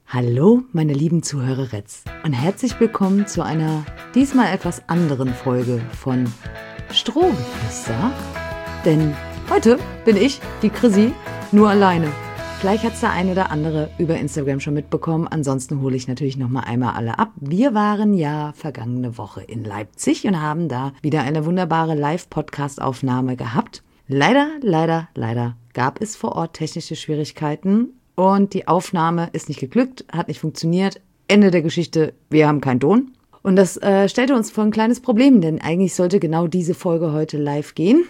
Hallo, meine lieben Zuhöreretz und herzlich willkommen zu einer diesmal etwas anderen Folge von Strohgeflüster. Denn heute bin ich, die Chrissy, nur alleine. Vielleicht hat es der ein oder andere über Instagram schon mitbekommen. Ansonsten hole ich natürlich noch mal einmal alle ab. Wir waren ja vergangene Woche in Leipzig und haben da wieder eine wunderbare Live-Podcast-Aufnahme gehabt. Leider gab es vor Ort technische Schwierigkeiten und die Aufnahme ist nicht geglückt, hat nicht funktioniert. Ende der Geschichte, wir haben keinen Ton. Und das stellte uns vor ein kleines Problem, denn eigentlich sollte genau diese Folge heute live gehen.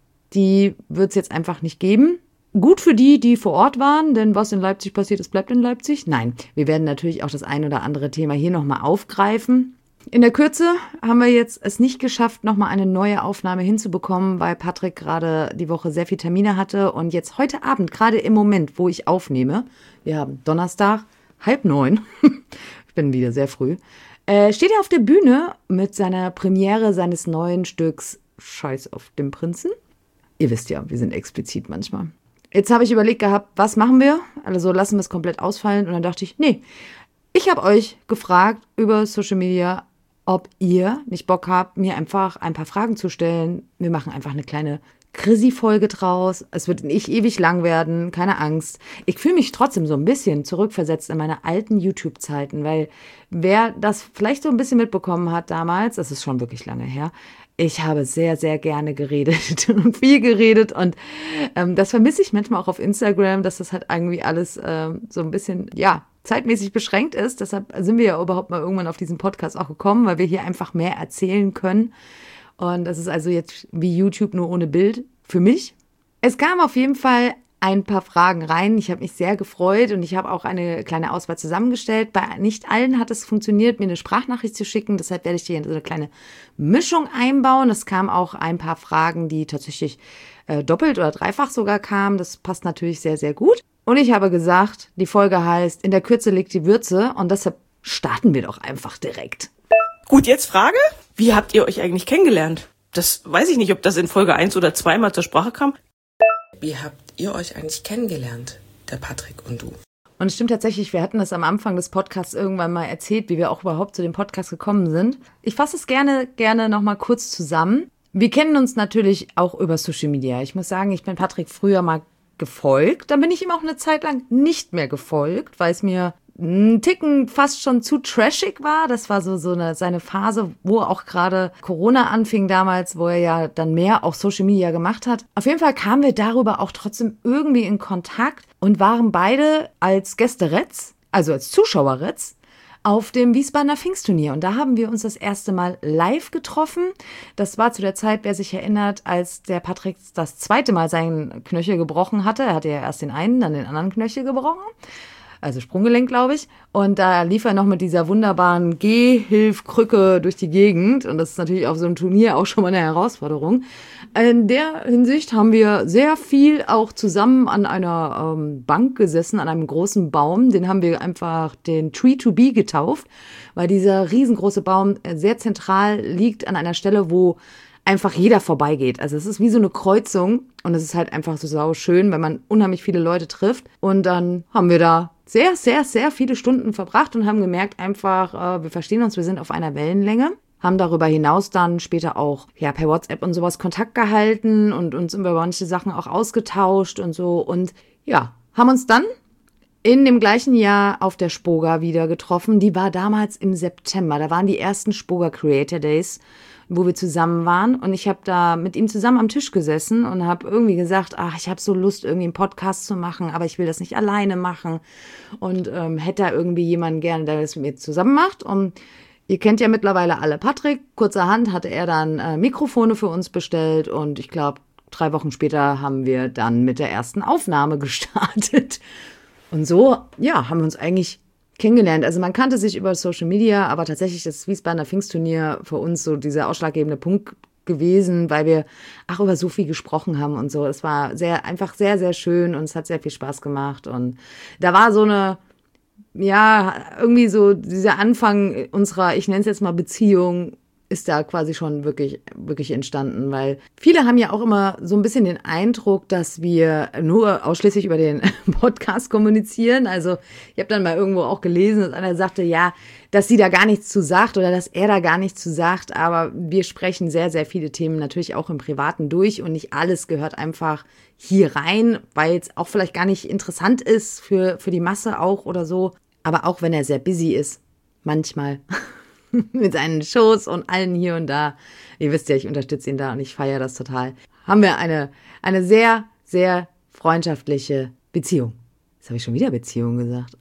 Die wird es jetzt einfach nicht geben. Gut für die, die vor Ort waren, denn was in Leipzig passiert ist, bleibt in Leipzig. Nein, wir werden natürlich auch das ein oder andere Thema hier nochmal aufgreifen. In der Kürze haben wir jetzt es nicht geschafft, nochmal eine neue Aufnahme hinzubekommen, weil Patrick gerade die Woche sehr viel Termine hatte und jetzt heute Abend, gerade im Moment, wo ich aufnehme, wir haben Donnerstag, 8:30, ich bin wieder sehr früh, steht er auf der Bühne mit seiner Premiere seines neuen Stücks Scheiß auf den Prinzen. Ihr wisst ja, wir sind explizit manchmal. Jetzt habe ich überlegt gehabt, was machen wir? Also lassen wir es komplett ausfallen und dann dachte ich, nee, ich habe euch gefragt über Social Media, ob ihr nicht Bock habt, mir einfach ein paar Fragen zu stellen. Wir machen einfach eine kleine Chrissy-Folge draus. Es wird nicht ewig lang werden, keine Angst. Ich fühle mich trotzdem so ein bisschen zurückversetzt in meine alten YouTube-Zeiten, weil wer das vielleicht so ein bisschen mitbekommen hat damals, das ist schon wirklich lange her, ich habe sehr, sehr gerne geredet und viel geredet und das vermisse ich manchmal auch auf Instagram, dass das halt irgendwie alles so ein bisschen, ja, zeitmäßig beschränkt ist. Deshalb sind wir ja überhaupt mal irgendwann auf diesen Podcast auch gekommen, weil wir hier einfach mehr erzählen können. Und das ist also jetzt wie YouTube nur ohne Bild für mich. Es kam auf jeden Fall ein paar Fragen rein. Ich habe mich sehr gefreut und ich habe auch eine kleine Auswahl zusammengestellt. Bei nicht allen hat es funktioniert, mir eine Sprachnachricht zu schicken. Deshalb werde ich hier so eine kleine Mischung einbauen. Es kamen auch ein paar Fragen, die tatsächlich doppelt oder dreifach sogar kamen. Das passt natürlich sehr, sehr gut. Und ich habe gesagt, die Folge heißt, in der Kürze liegt die Würze und deshalb starten wir doch einfach direkt. Gut, jetzt Frage, wie habt ihr euch eigentlich kennengelernt? Das weiß ich nicht, ob das in Folge 1 oder 2 mal zur Sprache kam. Wie habt ihr euch eigentlich kennengelernt, der Patrick und du? Und es stimmt tatsächlich, wir hatten das am Anfang des Podcasts irgendwann mal erzählt, wie wir auch überhaupt zu dem Podcast gekommen sind. Ich fasse es gerne nochmal kurz zusammen. Wir kennen uns natürlich auch über Social Media. Ich muss sagen, ich bin Patrick früher mal gefolgt. Dann bin ich ihm auch eine Zeit lang nicht mehr gefolgt, weil es mir ein Ticken fast schon zu trashig war. Das war seine Phase, wo auch gerade Corona anfing damals, wo er ja dann mehr auch Social Media gemacht hat. Auf jeden Fall kamen wir darüber auch trotzdem irgendwie in Kontakt und waren beide als Gästeretz, also als Zuschaueretz, auf dem Wiesbadener Pfingstturnier. Und da haben wir uns das erste Mal live getroffen. Das war zu der Zeit, wer sich erinnert, als der Patrick das zweite Mal seinen Knöchel gebrochen hatte. Er hatte ja erst den einen, dann den anderen Knöchel gebrochen. Also Sprunggelenk, glaube ich. Und da lief er noch mit dieser wunderbaren Gehhilfkrücke durch die Gegend. Und das ist natürlich auf so einem Turnier auch schon mal eine Herausforderung. In der Hinsicht haben wir sehr viel auch zusammen an einer Bank gesessen, an einem großen Baum. Den haben wir einfach den Tree to Be getauft, weil dieser riesengroße Baum sehr zentral liegt an einer Stelle, wo einfach jeder vorbeigeht. Also es ist wie so eine Kreuzung und es ist halt einfach so sauschön, weil man unheimlich viele Leute trifft. Und dann haben wir da sehr, sehr, sehr viele Stunden verbracht und haben gemerkt einfach, wir verstehen uns, wir sind auf einer Wellenlänge. Haben darüber hinaus dann später auch per WhatsApp und sowas Kontakt gehalten und uns über manche Sachen auch ausgetauscht und so. Und ja, haben uns dann in dem gleichen Jahr auf der Spoga wieder getroffen. Die war damals im September. Da waren die ersten Spoga Creator Days, wo wir zusammen waren. Und ich habe da mit ihm zusammen am Tisch gesessen und habe irgendwie gesagt, ich habe so Lust, irgendwie einen Podcast zu machen, aber ich will das nicht alleine machen. Und hätte da irgendwie jemanden gerne, der das mit mir zusammen macht. Und ihr kennt ja mittlerweile alle Patrick. Kurzerhand hatte er dann Mikrofone für uns bestellt. Und ich glaube, 3 Wochen später haben wir dann mit der ersten Aufnahme gestartet. Und so, ja, haben wir uns eigentlich kennengelernt. Also man kannte sich über Social Media, aber tatsächlich das Wiesbadener Pfingstturnier für uns so dieser ausschlaggebende Punkt gewesen, weil wir über so viel gesprochen haben und so. Es war einfach sehr, sehr schön und es hat sehr viel Spaß gemacht. Und da war so eine, irgendwie so dieser Anfang unserer, ich nenne es jetzt mal Beziehung, ist da quasi schon wirklich, wirklich entstanden, weil viele haben ja auch immer so ein bisschen den Eindruck, dass wir nur ausschließlich über den Podcast kommunizieren. Also ich habe dann mal irgendwo auch gelesen, dass einer sagte, ja, dass sie da gar nichts zu sagt oder dass er da gar nichts zu sagt, aber wir sprechen sehr, sehr viele Themen natürlich auch im Privaten durch und nicht alles gehört einfach hier rein, weil es auch vielleicht gar nicht interessant ist für die Masse auch oder so. Aber auch wenn er sehr busy ist, manchmal mit seinen Shows und allen hier und da. Ihr wisst ja, ich unterstütze ihn da und ich feiere das total. Haben wir eine sehr, sehr freundschaftliche Beziehung. Jetzt habe ich schon wieder Beziehung gesagt.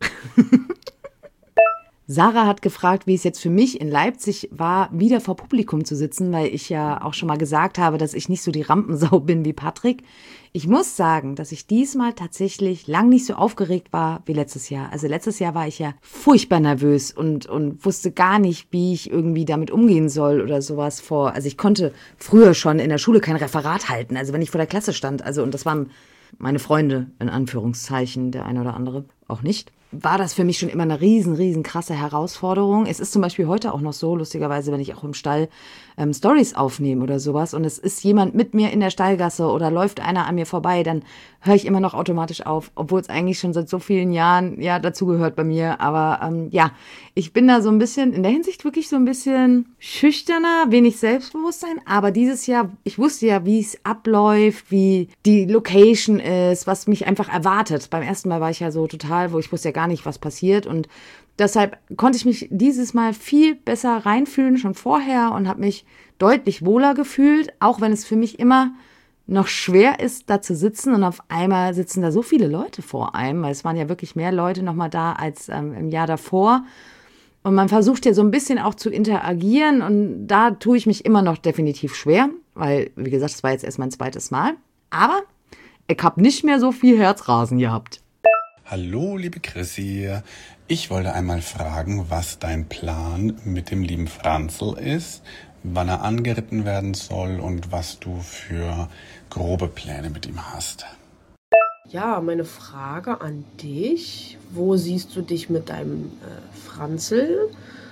Sarah hat gefragt, wie es jetzt für mich in Leipzig war, wieder vor Publikum zu sitzen, weil ich ja auch schon mal gesagt habe, dass ich nicht so die Rampensau bin wie Patrick. Ich muss sagen, dass ich diesmal tatsächlich lang nicht so aufgeregt war wie letztes Jahr. Also letztes Jahr war ich ja furchtbar nervös und wusste gar nicht, wie ich irgendwie damit umgehen soll oder sowas Also ich konnte früher schon in der Schule kein Referat halten, also wenn ich vor der Klasse stand. Und das waren meine Freunde, in Anführungszeichen, der eine oder andere auch nicht. War das für mich schon immer eine riesen krasse Herausforderung. Es ist zum Beispiel heute auch noch so, lustigerweise, wenn ich auch im Stall Stories aufnehme oder sowas und es ist jemand mit mir in der Stallgasse oder läuft einer an mir vorbei, dann höre ich immer noch automatisch auf, obwohl es eigentlich schon seit so vielen Jahren ja dazugehört bei mir. Aber ich bin da so ein bisschen, in der Hinsicht wirklich so ein bisschen schüchterner, wenig Selbstbewusstsein. Aber dieses Jahr, ich wusste ja, wie es abläuft, wie die Location ist, was mich einfach erwartet. Beim ersten Mal war ich ja so total, wo ich wusste ja gar nicht, was passiert und deshalb konnte ich mich dieses Mal viel besser reinfühlen, schon vorher und habe mich deutlich wohler gefühlt, auch wenn es für mich immer noch schwer ist, da zu sitzen und auf einmal sitzen da so viele Leute vor einem, weil es waren ja wirklich mehr Leute nochmal da als im Jahr davor und man versucht ja so ein bisschen auch zu interagieren und da tue ich mich immer noch definitiv schwer, weil, wie gesagt, es war jetzt erst mein zweites Mal, aber ich habe nicht mehr so viel Herzrasen gehabt. Hallo, liebe Chrissy. Ich wollte einmal fragen, was dein Plan mit dem lieben Franzl ist, wann er angeritten werden soll und was du für grobe Pläne mit ihm hast. Ja, meine Frage an dich, wo siehst du dich mit deinem Franzl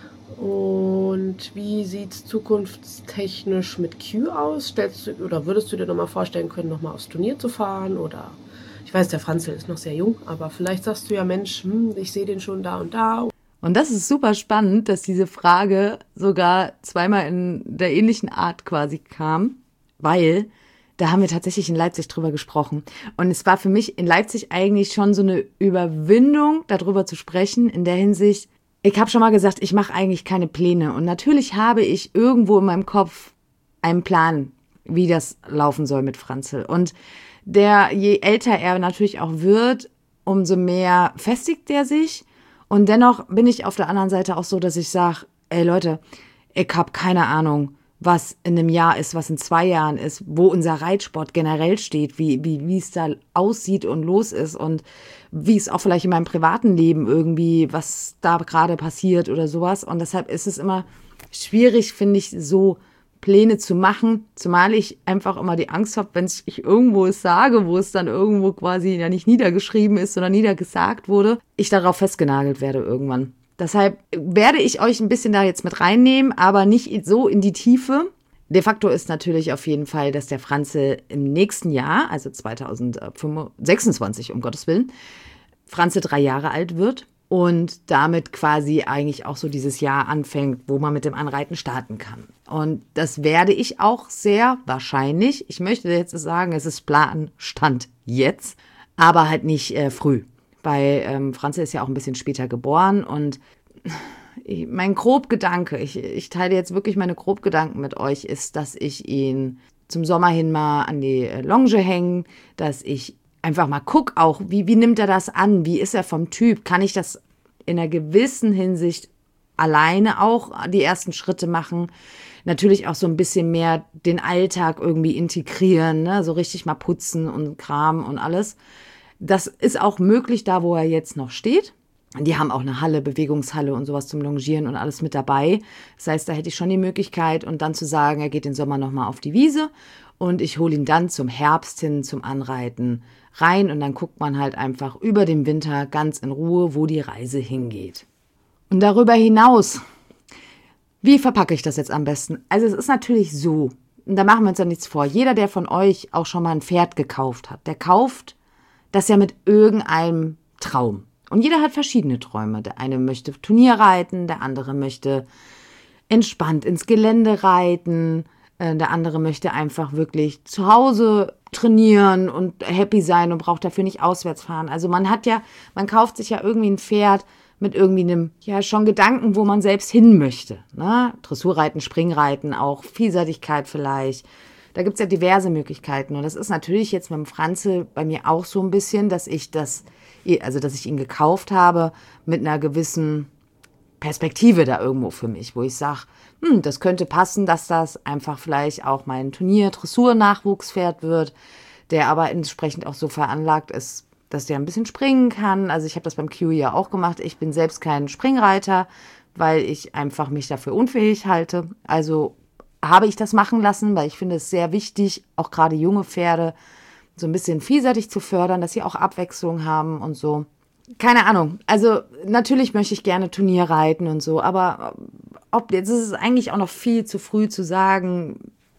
und wie sieht es zukunftstechnisch mit Q aus? Würdest du dir nochmal vorstellen können, nochmal aufs Turnier zu fahren oder... Ich weiß, der Franzl ist noch sehr jung, aber vielleicht sagst du ja, Mensch, ich sehe den schon da und da. Und das ist super spannend, dass diese Frage sogar zweimal in der ähnlichen Art quasi kam, weil da haben wir tatsächlich in Leipzig drüber gesprochen. Und es war für mich in Leipzig eigentlich schon so eine Überwindung, darüber zu sprechen, in der Hinsicht, ich habe schon mal gesagt, ich mache eigentlich keine Pläne. Und natürlich habe ich irgendwo in meinem Kopf einen Plan, wie das laufen soll mit Franzl. Und je älter er natürlich auch wird, umso mehr festigt er sich. Und dennoch bin ich auf der anderen Seite auch so, dass ich sage, ey Leute, ich habe keine Ahnung, was in einem Jahr ist, was in 2 Jahren ist, wo unser Reitsport generell steht, wie es da aussieht und los ist und wie es auch vielleicht in meinem privaten Leben irgendwie, was da gerade passiert oder sowas. Und deshalb ist es immer schwierig, finde ich, so Pläne zu machen, zumal ich einfach immer die Angst habe, wenn ich irgendwo es sage, wo es dann irgendwo quasi ja nicht niedergeschrieben ist, sondern niedergesagt wurde, ich darauf festgenagelt werde irgendwann. Deshalb werde ich euch ein bisschen da jetzt mit reinnehmen, aber nicht so in die Tiefe. De facto ist natürlich auf jeden Fall, dass der Franzl im nächsten Jahr, also 2026, um Gottes Willen, Franzl 3 Jahre alt wird. Und damit quasi eigentlich auch so dieses Jahr anfängt, wo man mit dem Anreiten starten kann. Und das werde ich auch sehr wahrscheinlich, ich möchte jetzt sagen, es ist Planstand jetzt, aber halt nicht früh. Weil Franzl ist ja auch ein bisschen später geboren und mein Grobgedanke, ich teile jetzt wirklich meine Grobgedanken mit euch, ist, dass ich ihn zum Sommer hin mal an die Longe hänge, dass ich einfach mal guck auch, wie nimmt er das an? Wie ist er vom Typ? Kann ich das in einer gewissen Hinsicht alleine auch die ersten Schritte machen? Natürlich auch so ein bisschen mehr den Alltag irgendwie integrieren, ne? So richtig mal putzen und Kram und alles. Das ist auch möglich da, wo er jetzt noch steht. Die haben auch eine Halle, Bewegungshalle und sowas zum Longieren und alles mit dabei. Das heißt, da hätte ich schon die Möglichkeit und dann zu sagen, er geht den Sommer nochmal auf die Wiese und ich hole ihn dann zum Herbst hin, zum Anreiten rein und dann guckt man halt einfach über den Winter ganz in Ruhe, wo die Reise hingeht. Und darüber hinaus Wie verpacke ich das jetzt am besten? Also es ist natürlich so, und da machen wir uns ja nichts vor. Jeder, der von euch auch schon mal ein Pferd gekauft hat, der kauft das ja mit irgendeinem Traum. Und jeder hat verschiedene Träume. Der eine möchte Turnier reiten, der andere möchte entspannt ins Gelände reiten, der andere möchte einfach wirklich zu Hause trainieren und happy sein und braucht dafür nicht auswärts fahren. Also man kauft sich ja irgendwie ein Pferd mit irgendwie einem, ja, schon Gedanken, wo man selbst hin möchte. Ne? Dressurreiten, Springreiten, auch Vielseitigkeit vielleicht. Da gibt's ja diverse Möglichkeiten. Und das ist natürlich jetzt mit dem Franzl bei mir auch so ein bisschen, dass ich ihn gekauft habe mit einer gewissen Perspektive da irgendwo für mich, wo ich sage, das könnte passen, dass das einfach vielleicht auch mein Dressur-Nachwuchspferd wird, der aber entsprechend auch so veranlagt ist, dass der ein bisschen springen kann. Also ich habe das beim Q ja auch gemacht. Ich bin selbst kein Springreiter, weil ich einfach mich dafür unfähig halte. Also habe ich das machen lassen, weil ich finde es sehr wichtig, auch gerade junge Pferde so ein bisschen vielseitig zu fördern, dass sie auch Abwechslung haben und so. Keine Ahnung. Also natürlich möchte ich gerne Turnier reiten und so, aber jetzt ist es eigentlich auch noch viel zu früh zu sagen,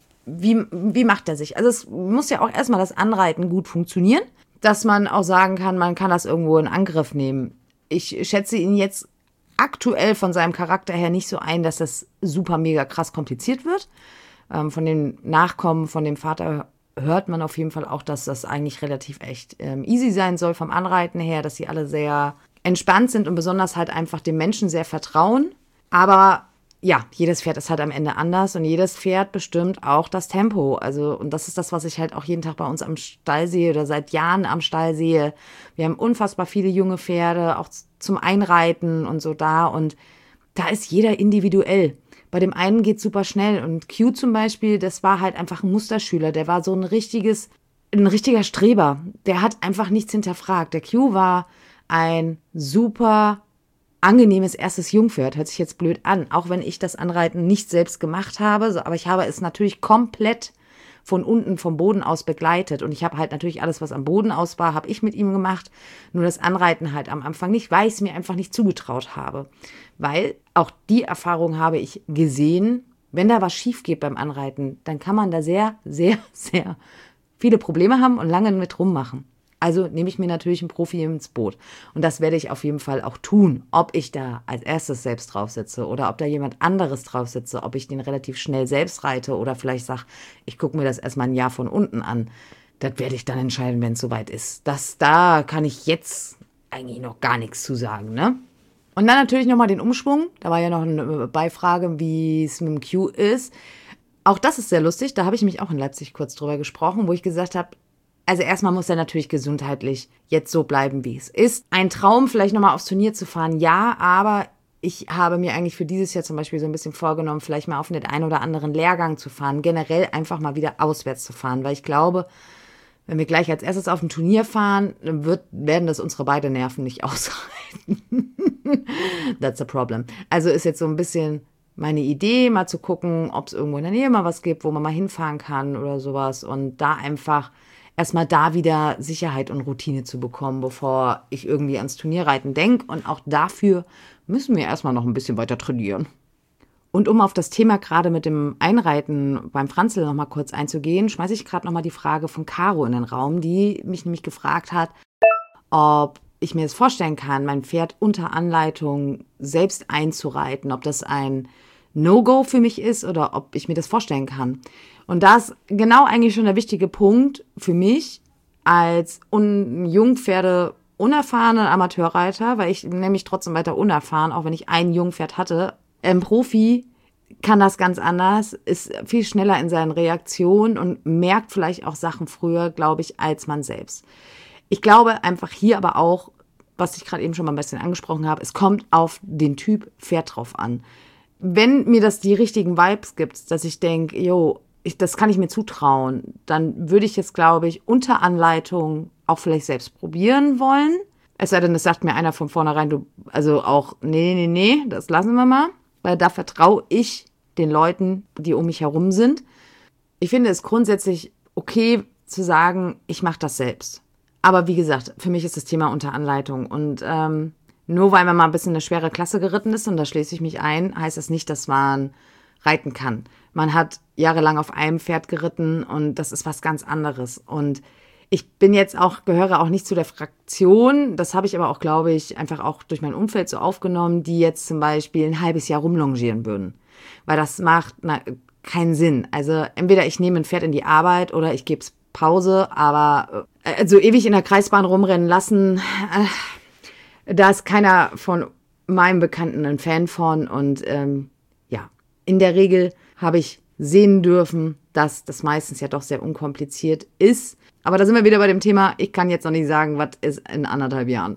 wie macht er sich? Also es muss ja auch erstmal das Anreiten gut funktionieren, dass man auch sagen kann, man kann das irgendwo in Angriff nehmen. Ich schätze ihn jetzt aktuell von seinem Charakter her nicht so ein, dass das super mega krass kompliziert wird. Von den Nachkommen, von dem Vater hört man auf jeden Fall auch, dass das eigentlich relativ echt easy sein soll vom Anreiten her, dass sie alle sehr entspannt sind und besonders halt einfach dem Menschen sehr vertrauen. Aber ja, jedes Pferd ist halt am Ende anders und jedes Pferd bestimmt auch das Tempo. Also, und das ist das, was ich halt auch jeden Tag bei uns am Stall sehe oder seit Jahren am Stall sehe. Wir haben unfassbar viele junge Pferde, auch zum Einreiten und so da. Und da ist jeder individuell. Bei dem einen geht's super schnell. Und Q zum Beispiel, das war halt einfach ein Musterschüler. Der war so ein richtiger Streber. Der hat einfach nichts hinterfragt. Der Q war ein super angenehmes erstes Jungpferd. Hört sich jetzt blöd an, auch wenn ich das Anreiten nicht selbst gemacht habe, aber ich habe es natürlich komplett von unten vom Boden aus begleitet und ich habe halt natürlich alles, was am Boden aus war, habe ich mit ihm gemacht, nur das Anreiten halt am Anfang nicht, weil ich es mir einfach nicht zugetraut habe, weil auch die Erfahrung habe ich gesehen, wenn da was schief geht beim Anreiten, dann kann man da sehr, sehr, sehr viele Probleme haben und lange mit rummachen. Also nehme ich mir natürlich einen Profi ins Boot. Und das werde ich auf jeden Fall auch tun. Ob ich da als erstes selbst drauf sitze oder ob da jemand anderes drauf sitze, ob ich den relativ schnell selbst reite oder vielleicht sage, ich gucke mir das erstmal ein Jahr von unten an. Das werde ich dann entscheiden, wenn es soweit ist. Da kann ich jetzt eigentlich noch gar nichts zu sagen, ne? Und dann natürlich nochmal den Umschwung. Da war ja noch eine Beifrage, wie es mit dem Q ist. Auch das ist sehr lustig. Da habe ich mich auch in Leipzig kurz drüber gesprochen, wo ich gesagt habe, also erstmal muss er natürlich gesundheitlich jetzt so bleiben, wie es ist. Ein Traum, vielleicht nochmal aufs Turnier zu fahren, ja, aber ich habe mir eigentlich für dieses Jahr zum Beispiel so ein bisschen vorgenommen, vielleicht mal auf den einen oder anderen Lehrgang zu fahren, generell einfach mal wieder auswärts zu fahren, weil ich glaube, wenn wir gleich als erstes auf ein Turnier fahren, dann werden das unsere beiden Nerven nicht aushalten. That's a problem. Also ist jetzt so ein bisschen meine Idee, mal zu gucken, ob es irgendwo in der Nähe mal was gibt, wo man mal hinfahren kann oder sowas und da einfach erstmal da wieder Sicherheit und Routine zu bekommen, bevor ich irgendwie ans Turnierreiten denke. Und auch dafür müssen wir erstmal noch ein bisschen weiter trainieren. Und um auf das Thema gerade mit dem Einreiten beim Franzl noch mal kurz einzugehen, schmeiße ich gerade noch mal die Frage von Caro in den Raum, die mich nämlich gefragt hat, ob ich mir das vorstellen kann, mein Pferd unter Anleitung selbst einzureiten, ob das ein No-Go für mich ist oder ob ich mir das vorstellen kann. Und das ist genau eigentlich schon der wichtige Punkt für mich als Jungpferde unerfahrene Amateurreiter, weil ich nämlich trotzdem weiter unerfahren, auch wenn ich ein Jungpferd hatte. Ein Profi kann das ganz anders, ist viel schneller in seinen Reaktionen und merkt vielleicht auch Sachen früher, glaube ich, als man selbst. Ich glaube einfach hier aber auch, was ich gerade eben schon mal ein bisschen angesprochen habe, es kommt auf den Typ Pferd drauf an. Wenn mir das die richtigen Vibes gibt, dass ich denke, das kann ich mir zutrauen, dann würde ich jetzt, glaube ich, unter Anleitung auch vielleicht selbst probieren wollen. Es sei denn, es sagt mir einer von vornherein, nee, das lassen wir mal, weil da vertraue ich den Leuten, die um mich herum sind. Ich finde es grundsätzlich okay zu sagen, ich mache das selbst. Aber wie gesagt, für mich ist das Thema unter Anleitung und Nur weil man mal ein bisschen eine schwere Klasse geritten ist, und da schließe ich mich ein, heißt das nicht, dass man reiten kann. Man hat jahrelang auf einem Pferd geritten und das ist was ganz anderes. Und ich gehöre auch nicht zu der Fraktion, das habe ich aber auch, glaube ich, einfach auch durch mein Umfeld so aufgenommen, die jetzt zum Beispiel ein halbes Jahr rumlongieren würden. Weil das macht keinen Sinn. Also entweder ich nehme ein Pferd in die Arbeit oder ich gebe es Pause, aber so ewig in der Kreisbahn rumrennen lassen, da ist keiner von meinem Bekannten ein Fan von. Und in der Regel habe ich sehen dürfen, dass das meistens ja doch sehr unkompliziert ist. Aber da sind wir wieder bei dem Thema, ich kann jetzt noch nicht sagen, was ist in 1,5 Jahren.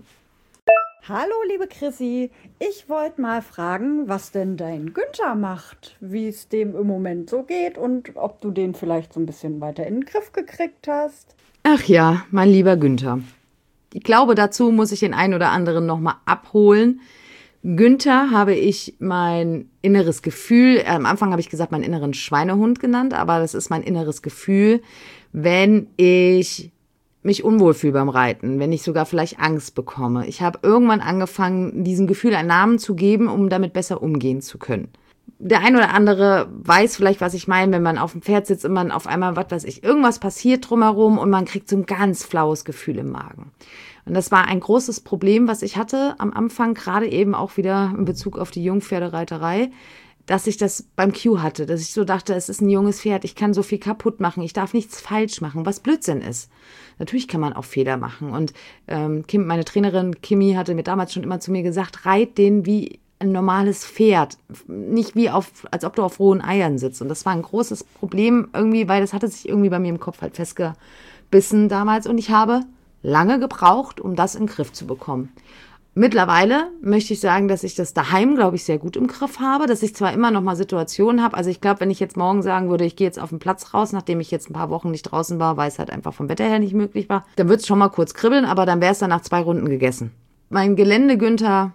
Hallo, liebe Chrissy. Ich wollte mal fragen, was denn dein Günther macht, wie es dem im Moment so geht und ob du den vielleicht so ein bisschen weiter in den Griff gekriegt hast. Ach ja, mein lieber Günther. Ich glaube, dazu muss ich den einen oder anderen nochmal abholen. Günther habe ich mein inneres Gefühl, am Anfang habe ich gesagt, meinen inneren Schweinehund genannt, aber das ist mein inneres Gefühl, wenn ich mich unwohl fühle beim Reiten, wenn ich sogar vielleicht Angst bekomme. Ich habe irgendwann angefangen, diesem Gefühl einen Namen zu geben, um damit besser umgehen zu können. Der ein oder andere weiß vielleicht, was ich meine, wenn man auf dem Pferd sitzt und man auf einmal, irgendwas passiert drumherum und man kriegt so ein ganz flaues Gefühl im Magen. Und das war ein großes Problem, was ich hatte am Anfang, gerade eben auch wieder in Bezug auf die Jungpferdereiterei, dass ich das beim Q hatte, dass ich so dachte, es ist ein junges Pferd, ich kann so viel kaputt machen, ich darf nichts falsch machen, was Blödsinn ist. Natürlich kann man auch Fehler machen und meine Trainerin Kimi hatte mir damals schon immer zu mir gesagt, reit den wie ein normales Pferd, nicht als ob du auf rohen Eiern sitzt. Und das war ein großes Problem irgendwie, weil das hatte sich irgendwie bei mir im Kopf halt festgebissen damals und ich habe lange gebraucht, um das in den Griff zu bekommen. Mittlerweile möchte ich sagen, dass ich das daheim, glaube ich, sehr gut im Griff habe, dass ich zwar immer noch mal Situationen habe, also ich glaube, wenn ich jetzt morgen sagen würde, ich gehe jetzt auf den Platz raus, nachdem ich jetzt ein paar Wochen nicht draußen war, weil es halt einfach vom Wetter her nicht möglich war, dann wird es schon mal kurz kribbeln, aber dann wäre es dann nach 2 Runden gegessen. Mein Gelände, Günther,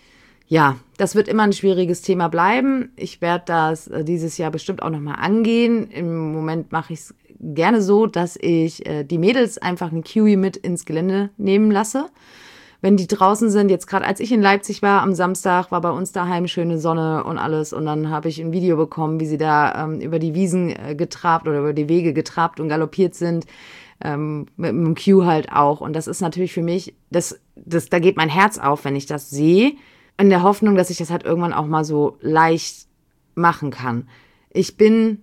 ja, das wird immer ein schwieriges Thema bleiben. Ich werde das dieses Jahr bestimmt auch noch mal angehen. Im Moment mache ich es gerne so, dass ich die Mädels einfach einen Kiwi mit ins Gelände nehmen lasse. Wenn die draußen sind, jetzt gerade als ich in Leipzig war, am Samstag war bei uns daheim schöne Sonne und alles und dann habe ich ein Video bekommen, wie sie da über die Wiesen getrabt oder über die Wege getrabt und galoppiert sind, mit dem Q halt auch und das ist natürlich für mich, da geht mein Herz auf, wenn ich das sehe, in der Hoffnung, dass ich das halt irgendwann auch mal so leicht machen kann. Ich bin,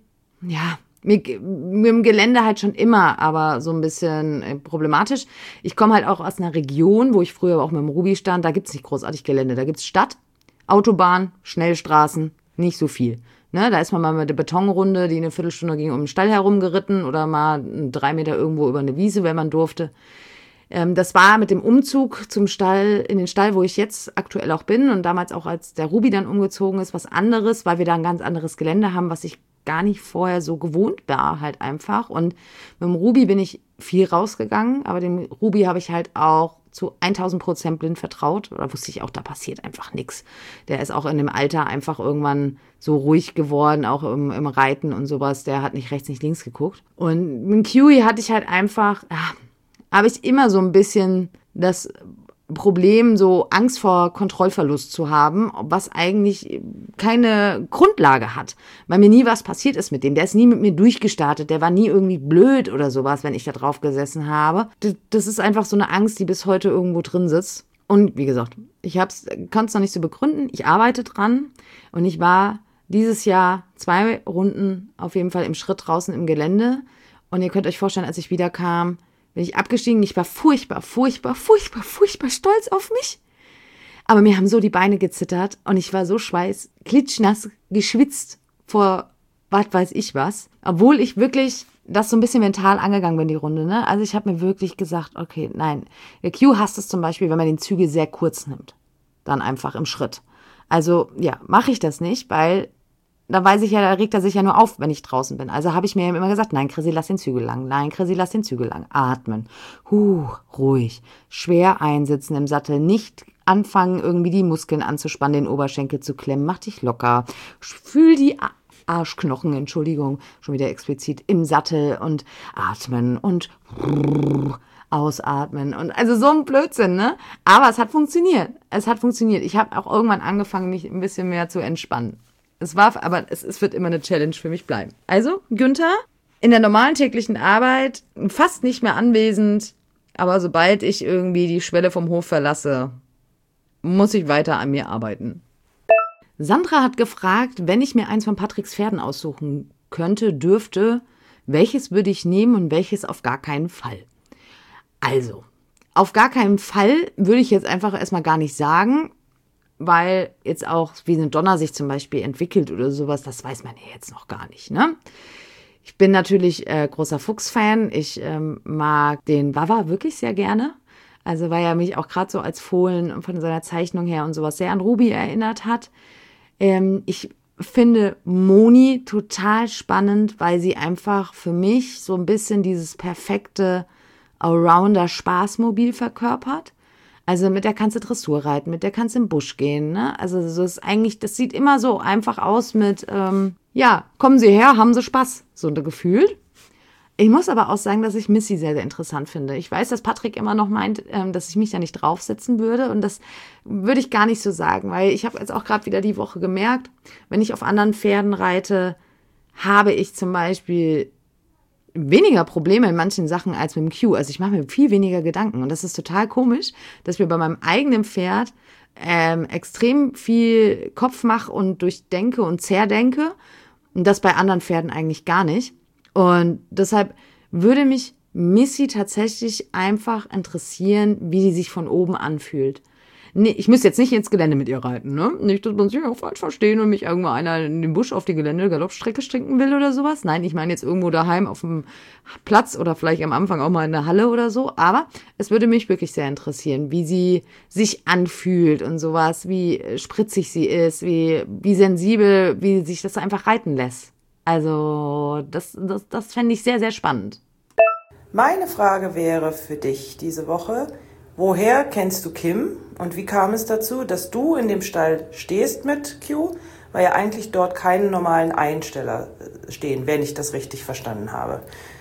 mit dem Gelände halt schon immer, aber so ein bisschen problematisch. Ich komme halt auch aus einer Region, wo ich früher auch mit dem Ruby stand, da gibt's nicht großartig Gelände. Da gibt's Stadt, Autobahn, Schnellstraßen, nicht so viel. Ne, da ist man mal mit der Betonrunde, die eine Viertelstunde ging, um den Stall herumgeritten oder mal 3 Meter irgendwo über eine Wiese, wenn man durfte. Das war mit dem Umzug in den Stall, wo ich jetzt aktuell auch bin und damals auch als der Ruby dann umgezogen ist, was anderes, weil wir da ein ganz anderes Gelände haben, was ich gar nicht vorher so gewohnt war halt einfach. Und mit dem Ruby bin ich viel rausgegangen, aber dem Ruby habe ich halt auch zu 1000% blind vertraut. Da wusste ich auch, da passiert einfach nichts. Der ist auch in dem Alter einfach irgendwann so ruhig geworden, auch im Reiten und sowas. Der hat nicht rechts, nicht links geguckt. Und mit dem Kiwi hatte ich halt einfach, habe ich immer so ein bisschen das Problem, so Angst vor Kontrollverlust zu haben, was eigentlich keine Grundlage hat, weil mir nie was passiert ist mit dem. Der ist nie mit mir durchgestartet, der war nie irgendwie blöd oder sowas, wenn ich da drauf gesessen habe. Das ist einfach so eine Angst, die bis heute irgendwo drin sitzt. Und wie gesagt, ich konnte es noch nicht so begründen, ich arbeite dran und ich war dieses Jahr 2 Runden auf jeden Fall im Schritt draußen im Gelände und ihr könnt euch vorstellen, als ich wiederkam, bin ich abgestiegen, ich war furchtbar stolz auf mich. Aber mir haben so die Beine gezittert und ich war so klitschnass, geschwitzt vor was weiß ich was. Obwohl ich wirklich das so ein bisschen mental angegangen bin, die Runde. Ne? Also ich habe mir wirklich gesagt, okay, nein. Der Q hasst es zum Beispiel, wenn man den Zügel sehr kurz nimmt. Dann einfach im Schritt. Also ja, mache ich das nicht, weil da weiß ich ja, da regt er sich ja nur auf, wenn ich draußen bin. Also habe ich mir immer gesagt, nein, Chrissy, lass den Zügel lang. Nein, Chrissy, lass den Zügel lang. Atmen. Ruhig. Schwer einsitzen im Sattel. Nicht anfangen, irgendwie die Muskeln anzuspannen, den Oberschenkel zu klemmen. Mach dich locker. Fühl die schon wieder explizit, im Sattel und atmen und ausatmen und also so ein Blödsinn, ne? Aber es hat funktioniert. Ich habe auch irgendwann angefangen, mich ein bisschen mehr zu entspannen. Es wird immer eine Challenge für mich bleiben. Also, Günther, in der normalen täglichen Arbeit fast nicht mehr anwesend, aber sobald ich irgendwie die Schwelle vom Hof verlasse, muss ich weiter an mir arbeiten. Sandra hat gefragt, wenn ich mir eins von Patricks Pferden aussuchen dürfte, welches würde ich nehmen und welches auf gar keinen Fall? Also, auf gar keinen Fall würde ich jetzt einfach erstmal gar nicht sagen, weil jetzt auch, wie eine Donner sich zum Beispiel entwickelt oder sowas, das weiß man ja jetzt noch gar nicht, ne? Ich bin natürlich großer Fuchs-Fan. Ich mag den Wawa wirklich sehr gerne. Also weil er mich auch gerade so als Fohlen und von seiner Zeichnung her und sowas sehr an Ruby erinnert hat. Ich finde Moni total spannend, weil sie einfach für mich so ein bisschen dieses perfekte Allrounder-Spaßmobil verkörpert. Also mit der kannst du Dressur reiten, mit der kannst du im Busch gehen, ne? Also so ist eigentlich, das sieht immer so einfach aus mit, kommen Sie her, haben Sie Spaß, so ein Gefühl. Ich muss aber auch sagen, dass ich Missy sehr, sehr interessant finde. Ich weiß, dass Patrick immer noch meint, dass ich mich da nicht draufsetzen würde. Und das würde ich gar nicht so sagen, weil ich habe jetzt auch gerade wieder die Woche gemerkt, wenn ich auf anderen Pferden reite, habe ich zum Beispiel weniger Probleme in manchen Sachen als mit dem Q. Also ich mache mir viel weniger Gedanken. Und das ist total komisch, dass ich mir bei meinem eigenen Pferd extrem viel Kopf mache und durchdenke und zerdenke. Und das bei anderen Pferden eigentlich gar nicht. Und deshalb würde mich Missy tatsächlich einfach interessieren, wie sie sich von oben anfühlt. Nee, ich müsste jetzt nicht ins Gelände mit ihr reiten, ne? Nicht, dass man sich auch falsch verstehen und mich irgendwo einer in den Busch auf die Galoppstrecke stricken will oder sowas. Nein, ich meine jetzt irgendwo daheim auf dem Platz oder vielleicht am Anfang auch mal in der Halle oder so. Aber es würde mich wirklich sehr interessieren, wie sie sich anfühlt und sowas, wie spritzig sie ist, wie sensibel, wie sich das einfach reiten lässt. Also das fände ich sehr, sehr spannend. Meine Frage wäre für dich diese Woche: Woher kennst du Kim und wie kam es dazu, dass du in dem Stall stehst mit Q, weil ja eigentlich dort keine normalen Einsteller stehen, wenn ich das richtig verstanden habe?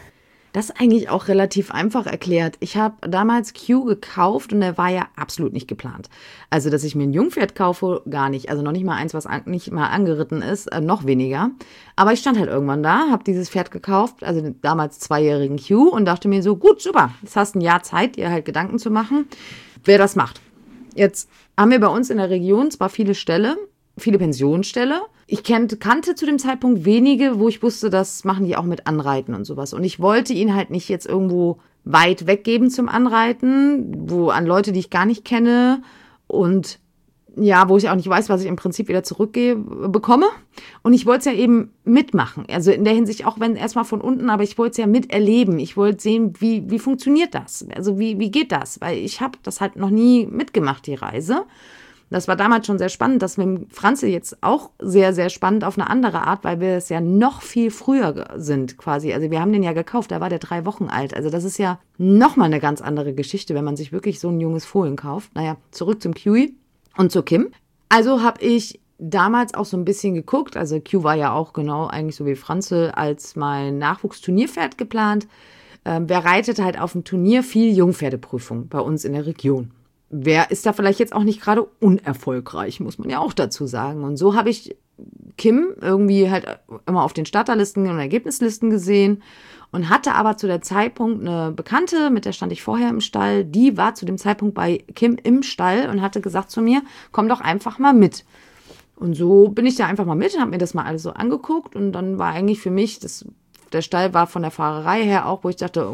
Das ist eigentlich auch relativ einfach erklärt. Ich habe damals Q gekauft und der war ja absolut nicht geplant. Also, dass ich mir ein Jungpferd kaufe, gar nicht. Also noch nicht mal eins, was nicht mal angeritten ist, noch weniger. Aber ich stand halt irgendwann da, habe dieses Pferd gekauft, also den damals 2-jährigen Q und dachte mir so, gut, super, jetzt hast du ein Jahr Zeit, dir halt Gedanken zu machen, wer das macht. Jetzt haben wir bei uns in der Region zwar viele Pensionsställe. Ich kannte zu dem Zeitpunkt wenige, wo ich wusste, das machen die auch mit Anreiten und sowas. Und ich wollte ihn halt nicht jetzt irgendwo weit weggeben zum Anreiten, an Leute, die ich gar nicht kenne und ja, wo ich auch nicht weiß, was ich im Prinzip wieder bekomme. Und ich wollte es ja eben mitmachen. Also in der Hinsicht, auch wenn erstmal von unten, aber ich wollte es ja miterleben. Ich wollte sehen, wie funktioniert das? Also wie geht das? Weil ich habe das halt noch nie mitgemacht, die Reise. Das war damals schon sehr spannend. Das mit dem Franzl jetzt auch sehr, sehr spannend auf eine andere Art, weil wir es ja noch viel früher sind quasi. Also wir haben den ja gekauft, da war der 3 Wochen alt. Also das ist ja nochmal eine ganz andere Geschichte, wenn man sich wirklich so ein junges Fohlen kauft. Naja, zurück zum Kiwi und zu Kim. Also habe ich damals auch so ein bisschen geguckt. Also Q war ja auch genau eigentlich so wie Franzl als mein Nachwuchsturnierpferd geplant. Wer reitet halt auf dem Turnier viel Jungpferdeprüfung bei uns in der Region? Wer ist da vielleicht jetzt auch nicht gerade unerfolgreich, muss man ja auch dazu sagen. Und so habe ich Kim irgendwie halt immer auf den Starterlisten und Ergebnislisten gesehen und hatte aber zu der Zeitpunkt eine Bekannte, mit der stand ich vorher im Stall, die war zu dem Zeitpunkt bei Kim im Stall und hatte gesagt zu mir, komm doch einfach mal mit. Und so bin ich da einfach mal mit und habe mir das mal alles so angeguckt und dann war eigentlich für mich, der Stall war von der Fahrerei her auch, wo ich dachte,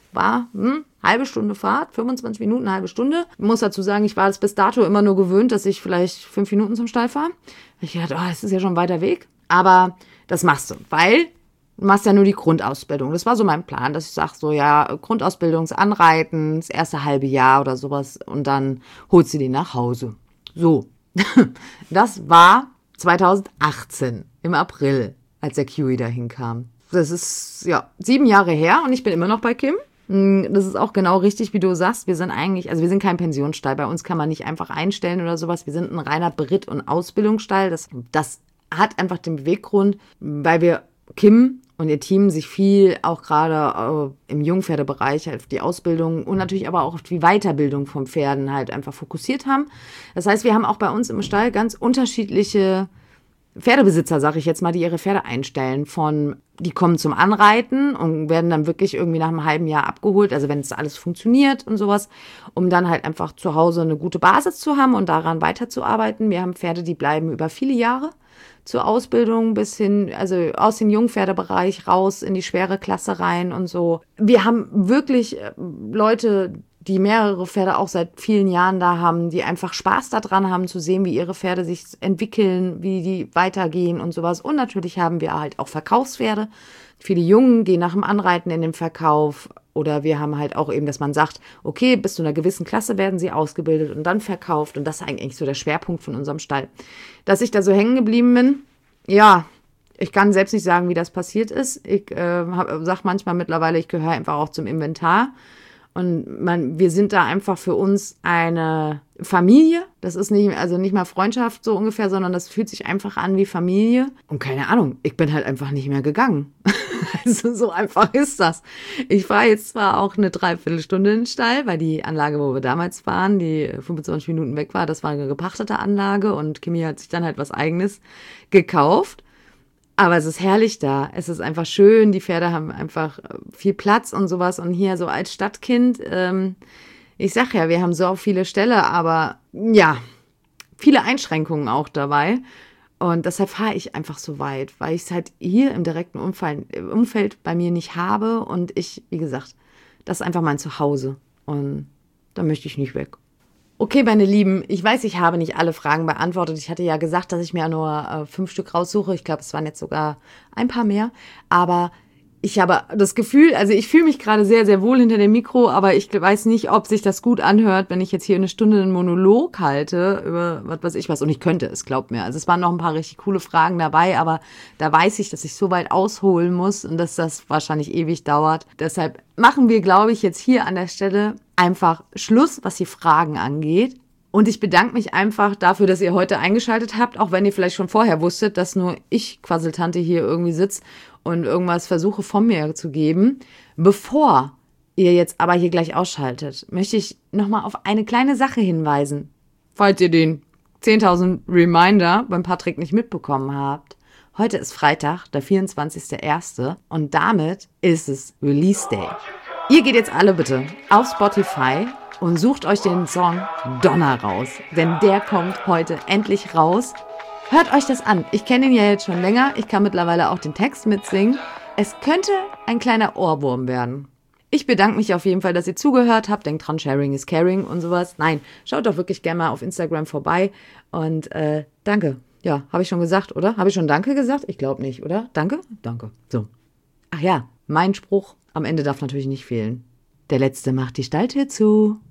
halbe Stunde Fahrt, 25 Minuten, halbe Stunde. Ich muss dazu sagen, ich war es bis dato immer nur gewöhnt, dass ich vielleicht 5 Minuten zum Stall fahre. Ich dachte, das ist ja schon ein weiter Weg. Aber das machst du, weil du machst ja nur die Grundausbildung. Das war so mein Plan, dass ich sage, so ja, Grundausbildungsanreiten, das erste halbe Jahr oder sowas und dann holst du den nach Hause. So, das war 2018 im April, als der Kiwi dahin kam. Das ist 7 Jahre her und ich bin immer noch bei Kim. Das ist auch genau richtig, wie du sagst. Wir sind kein Pensionsstall. Bei uns kann man nicht einfach einstellen oder sowas. Wir sind ein reiner Beritt- und Ausbildungsstall. Das hat einfach den Beweggrund, weil wir Kim und ihr Team sich viel auch gerade im Jungpferdebereich halt auf die Ausbildung und natürlich aber auch auf die Weiterbildung von Pferden halt einfach fokussiert haben. Das heißt, wir haben auch bei uns im Stall ganz unterschiedliche Pferdebesitzer, sage ich jetzt mal, die ihre Pferde einstellen. Die kommen zum Anreiten und werden dann wirklich irgendwie nach einem halben Jahr abgeholt, also wenn es alles funktioniert und sowas, um dann halt einfach zu Hause eine gute Basis zu haben und daran weiterzuarbeiten. Wir haben Pferde, die bleiben über viele Jahre zur Ausbildung bis hin, also aus dem Jungpferdebereich raus in die schwere Klasse rein und so. Wir haben wirklich Leute, die mehrere Pferde auch seit vielen Jahren da haben, die einfach Spaß daran haben zu sehen, wie ihre Pferde sich entwickeln, wie die weitergehen und sowas. Und natürlich haben wir halt auch Verkaufspferde. Viele Jungen gehen nach dem Anreiten in den Verkauf. Oder wir haben halt auch eben, dass man sagt, okay, bis zu einer gewissen Klasse werden sie ausgebildet und dann verkauft. Und das ist eigentlich so der Schwerpunkt von unserem Stall. Dass ich da so hängen geblieben bin, ja, ich kann selbst nicht sagen, wie das passiert ist. Ich sage manchmal mittlerweile, ich gehöre einfach auch zum Inventar. Und wir sind da einfach für uns eine Familie. Das ist nicht mal Freundschaft so ungefähr, sondern das fühlt sich einfach an wie Familie. Und keine Ahnung, ich bin halt einfach nicht mehr gegangen. Also so einfach ist das. Ich fahre jetzt zwar auch eine Dreiviertelstunde in den Stall, weil die Anlage, wo wir damals waren, die 25 Minuten weg war, das war eine gepachtete Anlage und Kimi hat sich dann halt was Eigenes gekauft. Aber es ist herrlich da. Es ist einfach schön. Die Pferde haben einfach viel Platz und sowas. Und hier so als Stadtkind, ich sag ja, wir haben so viele Ställe, aber ja, viele Einschränkungen auch dabei. Und deshalb fahre ich einfach so weit, weil ich es halt hier im direkten Umfeld bei mir nicht habe. Und ich, wie gesagt, das ist einfach mein Zuhause. Und da möchte ich nicht weg. Okay, meine Lieben, ich weiß, ich habe nicht alle Fragen beantwortet. Ich hatte ja gesagt, dass ich mir nur 5 Stück raussuche. Ich glaube, es waren jetzt sogar ein paar mehr. Aber ich habe das Gefühl, also ich fühle mich gerade sehr, sehr wohl hinter dem Mikro, aber ich weiß nicht, ob sich das gut anhört, wenn ich jetzt hier eine Stunde einen Monolog halte über was weiß ich was. Und ich könnte es, glaubt mir. Also es waren noch ein paar richtig coole Fragen dabei, aber da weiß ich, dass ich so weit ausholen muss und dass das wahrscheinlich ewig dauert. Deshalb machen wir, glaube ich, jetzt hier an der Stelle einfach Schluss, was die Fragen angeht. Und ich bedanke mich einfach dafür, dass ihr heute eingeschaltet habt, auch wenn ihr vielleicht schon vorher wusstet, dass nur ich, Quasseltante, hier irgendwie sitze und irgendwas versuche von mir zu geben. Bevor ihr jetzt aber hier gleich ausschaltet, möchte ich nochmal auf eine kleine Sache hinweisen. Falls ihr den 10.000 Reminder beim Patrick nicht mitbekommen habt. Heute ist Freitag, der 24.01. und damit ist es Release Day. Ihr geht jetzt alle bitte auf Spotify und sucht euch den Song Donner raus, denn der kommt heute endlich raus. Hört euch das an. Ich kenne ihn ja jetzt schon länger. Ich kann mittlerweile auch den Text mitsingen. Es könnte ein kleiner Ohrwurm werden. Ich bedanke mich auf jeden Fall, dass ihr zugehört habt. Denkt dran, Sharing is Caring und sowas. Nein, schaut doch wirklich gerne mal auf Instagram vorbei. Und danke. Ja, habe ich schon gesagt, oder? Habe ich schon Danke gesagt? Ich glaube nicht, oder? Danke? Danke. So. Ach ja, mein Spruch am Ende darf natürlich nicht fehlen. Der Letzte macht die Stalltür zu.